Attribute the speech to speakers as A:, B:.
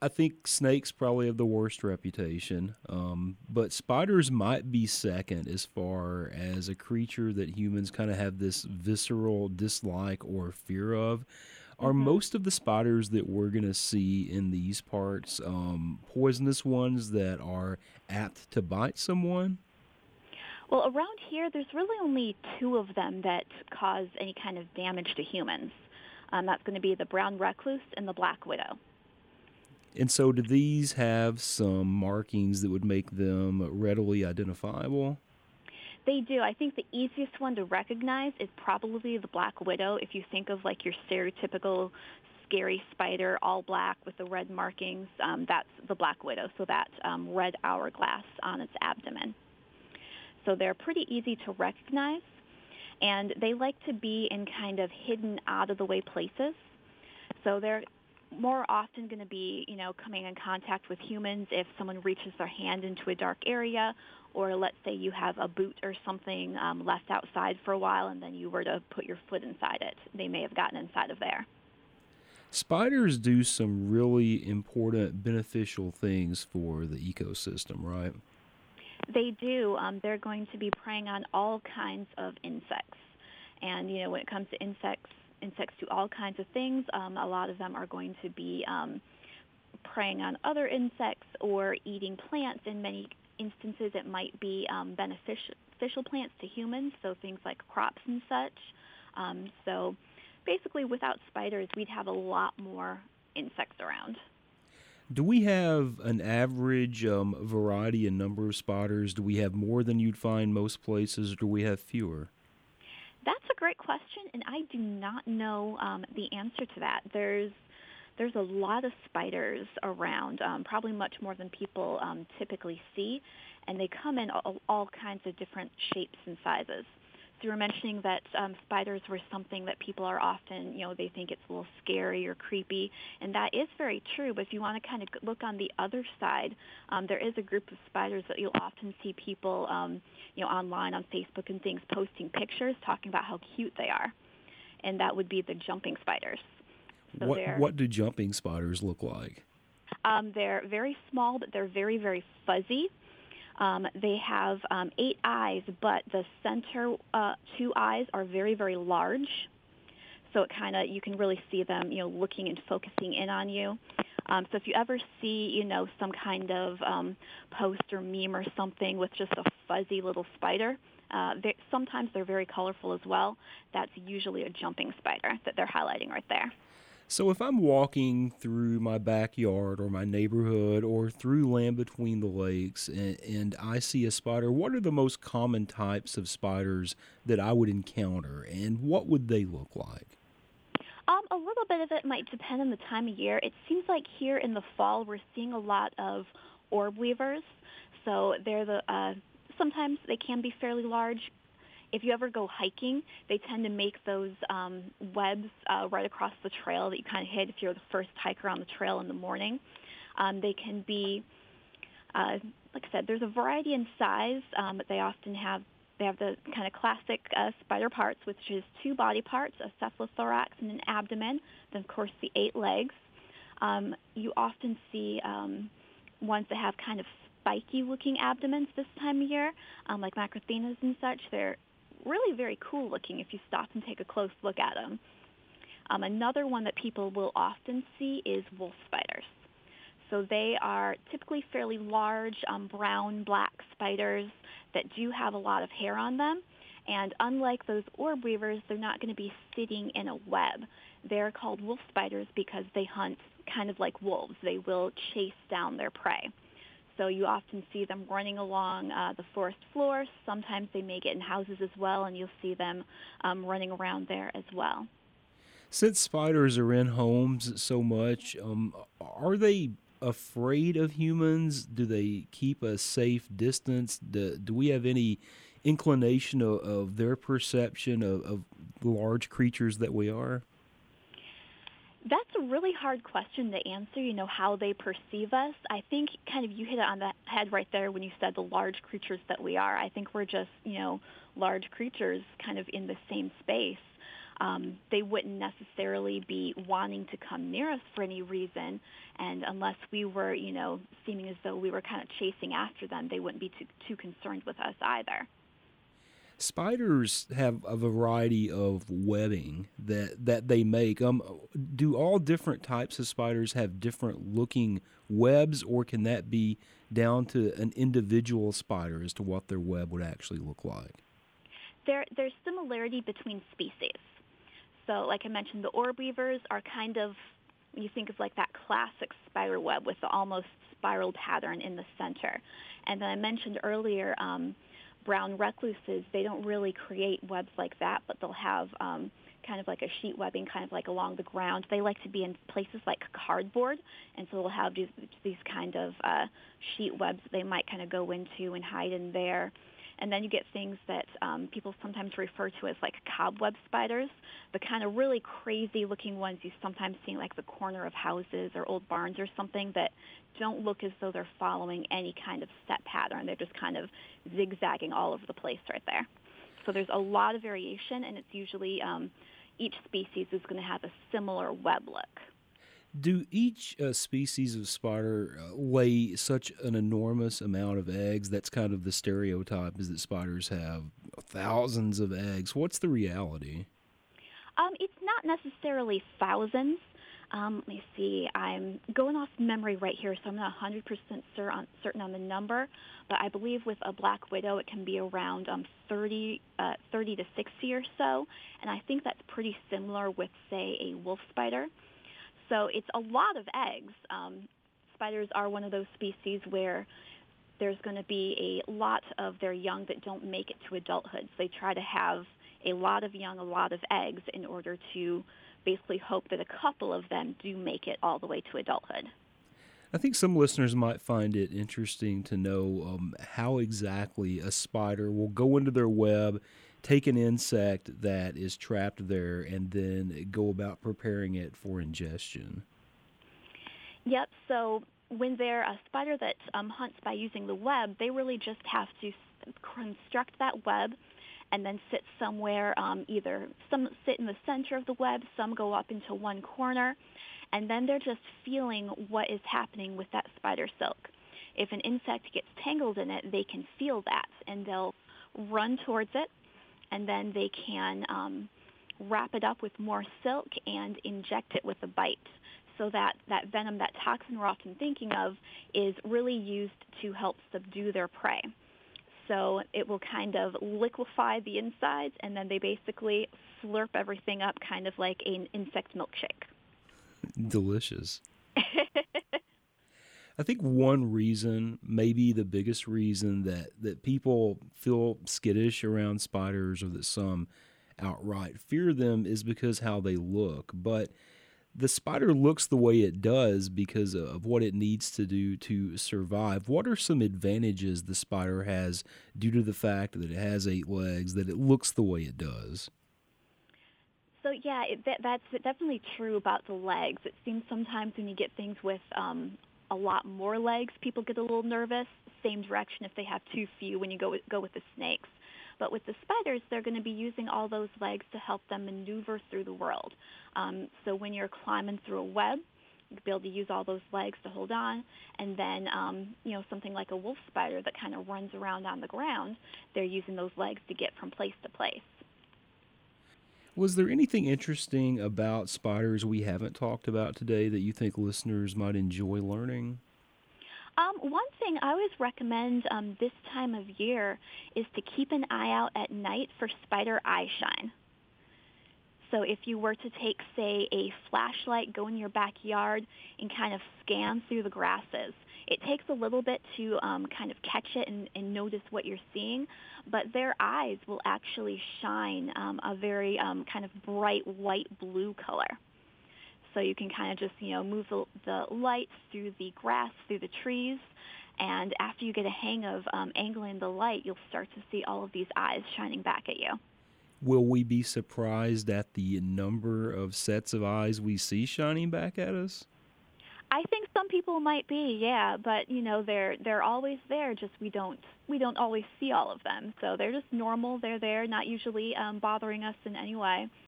A: I think snakes probably have the worst reputation, but spiders might be second as far as a creature that humans kind of have this visceral dislike or fear of. Are
B: Hmm.
A: most of the spiders that we're going to see in these parts poisonous ones that are apt to bite someone?
B: Well, around here, there's really only two of them that cause any kind of damage to humans. That's going to be the brown recluse and the black widow.
A: And so, do these have some markings that would make them readily identifiable?
B: They do. I think the easiest one to recognize is probably the black widow. If you think of like your stereotypical scary spider, all black with the red markings, that's the black widow. So that red hourglass on its abdomen. So they're pretty easy to recognize, and they like to be in kind of hidden, out of the way places. So they're more often going to be, coming in contact with humans if someone reaches their hand into a dark area, or let's say you have a boot or something left outside for a while and then you were to put your foot inside it. They may have gotten inside of there.
A: Spiders do some really important beneficial things for the ecosystem, right?
B: They do. They're going to be preying on all kinds of insects. And, when it comes to insects do all kinds of things. A lot of them are going to be preying on other insects or eating plants. In many instances, it might be beneficial plants to humans, so things like crops and such. So basically, without spiders, we'd have a lot more insects around.
A: Do we have an average variety and number of spiders? Do we have more than you'd find most places, or do we have fewer?
B: That's a great question, and I do not know the answer to that. There's a lot of spiders around, probably much more than people typically see, and they come in all kinds of different shapes and sizes. So you were mentioning that spiders were something that people are often, they think it's a little scary or creepy, and that is very true. But if you want to kind of look on the other side, there is a group of spiders that you'll often see people, online on Facebook and things posting pictures talking about how cute they are, and that would be the jumping spiders. So
A: What do jumping spiders look like?
B: they're very small, but they're very, very fuzzy. They have 8 eyes, but the center 2 eyes are very, very large. So it kind of, you can really see them, looking and focusing in on you. So if you ever see, some kind of post or meme or something with just a fuzzy little spider, sometimes they're very colorful as well. That's usually a jumping spider that they're highlighting right there.
A: So if I'm walking through my backyard or my neighborhood or through land between the lakes and I see a spider, what are the most common types of spiders that I would encounter and what would they look like?
B: A little bit of it might depend on the time of year. It seems like here in the fall we're seeing a lot of orb weavers. So sometimes they can be fairly large. If you ever go hiking, they tend to make those webs right across the trail that you kind of hit if you're the first hiker on the trail in the morning. They can be, like I said, there's a variety in size, but they have the kind of classic spider parts, which is two body parts, a cephalothorax and an abdomen, then of course the 8 legs. You often see ones that have kind of spiky looking abdomens this time of year, like macrothenas and such. They're really very cool looking if you stop and take a close look at them. Another one that people will often see is wolf spiders. So they are typically fairly large, brown, black spiders that do have a lot of hair on them. And unlike those orb weavers, they're not going to be sitting in a web. They're called wolf spiders because they hunt kind of like wolves. They will chase down their prey. So you often see them running along the forest floor. Sometimes they may get in houses as well, and you'll see them running around there as well.
A: Since spiders are in homes so much, are they afraid of humans? Do they keep a safe distance? Do we have any inclination of their perception of large creatures that we are?
B: That's a really hard question to answer, how they perceive us. I think kind of you hit it on the head right there when you said the large creatures that we are. I think we're just, large creatures kind of in the same space. They wouldn't necessarily be wanting to come near us for any reason, and unless we were, seeming as though we were kind of chasing after them, they wouldn't be too concerned with us either.
A: Spiders have a variety of webbing that they make. Do all different types of spiders have different looking webs, or can that be down to an individual spider as to what their web would actually look like?
B: There's similarity between species. So, like I mentioned, the orb weavers are kind of, you think of like that classic spider web with the almost spiral pattern in the center. And then I mentioned earlier, brown recluses, they don't really create webs like that, but they'll have kind of like a sheet webbing kind of like along the ground. They like to be in places like cardboard, and so they'll have these kind of sheet webs that they might kind of go into and hide in there. And then you get things that people sometimes refer to as like cobweb spiders, the kind of really crazy looking ones you sometimes see in like the corner of houses or old barns or something that don't look as though they're following any kind of set pattern. They're just kind of zigzagging all over the place right there. So there's a lot of variation, and it's usually each species is going to have a similar web look.
A: Do each species of spider lay such an enormous amount of eggs? That's kind of the stereotype, is that spiders have thousands of eggs. What's the reality?
B: It's not necessarily thousands. Let me see. I'm going off memory right here, so I'm not 100% certain on the number. But I believe with a black widow, it can be around 30 to 60 or so. And I think that's pretty similar with, say, a wolf spider. So it's a lot of eggs. Spiders are one of those species where there's going to be a lot of their young that don't make it to adulthood. So they try to have a lot of young, a lot of eggs in order to basically hope that a couple of them do make it all the way to adulthood.
A: I think some listeners might find it interesting to know how exactly a spider will go into their web, take an insect that is trapped there, and then go about preparing it for ingestion.
B: Yep, so when they're a spider that hunts by using the web, they really just have to construct that web and then sit somewhere, either some sit in the center of the web, some go up into one corner, and then they're just feeling what is happening with that spider silk. If an insect gets tangled in it, they can feel that, and they'll run towards it, and then they can wrap it up with more silk and inject it with a bite. So that venom, that toxin we're often thinking of, is really used to help subdue their prey. So it will kind of liquefy the insides, and then they basically slurp everything up kind of like an insect milkshake.
A: Delicious. I think one reason, maybe the biggest reason that people feel skittish around spiders, or that some outright fear them, is because how they look. But the spider looks the way it does because of what it needs to do to survive. What are some advantages the spider has due to the fact that it has 8 legs, that it looks the way it does?
B: So yeah, that's definitely true about the legs. It seems sometimes when you get things with a lot more legs, people get a little nervous. Same direction if they have too few when you go with the snakes. But with the spiders, they're going to be using all those legs to help them maneuver through the world. So when you're climbing through a web, you'll be able to use all those legs to hold on. And then, something like a wolf spider that kind of runs around on the ground, they're using those legs to get from place to place.
A: Was there anything interesting about spiders we haven't talked about today that you think listeners might enjoy learning?
B: One thing I always recommend this time of year is to keep an eye out at night for spider eye shine. So if you were to take, say, a flashlight, go in your backyard and kind of scan through the grasses, it takes a little bit to kind of catch it and notice what you're seeing, but their eyes will actually shine a very kind of bright white-blue color. So you can kind of just, move the light through the grass, through the trees, and after you get a hang of angling the light, you'll start to see all of these eyes shining back at you.
A: Will we be surprised at the number of sets of eyes we see shining back at us?
B: I think some people might be, yeah, but they're always there. Just we don't always see all of them. So they're just normal. They're there, not usually bothering us in any way.